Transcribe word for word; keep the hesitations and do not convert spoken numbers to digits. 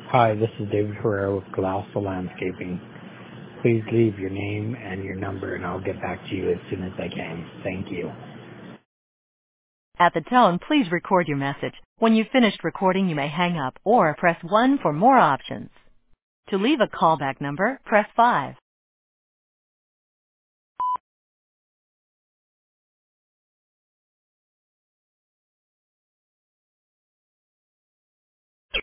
Hi, this is David Herrera with Colossal Landscaping. Please leave your name and your number, and I'll get back to you as soon as I can. Thank you. At the tone, please record your message. When you've finished recording, you may hang up or press one for more options. To leave a callback number, press five.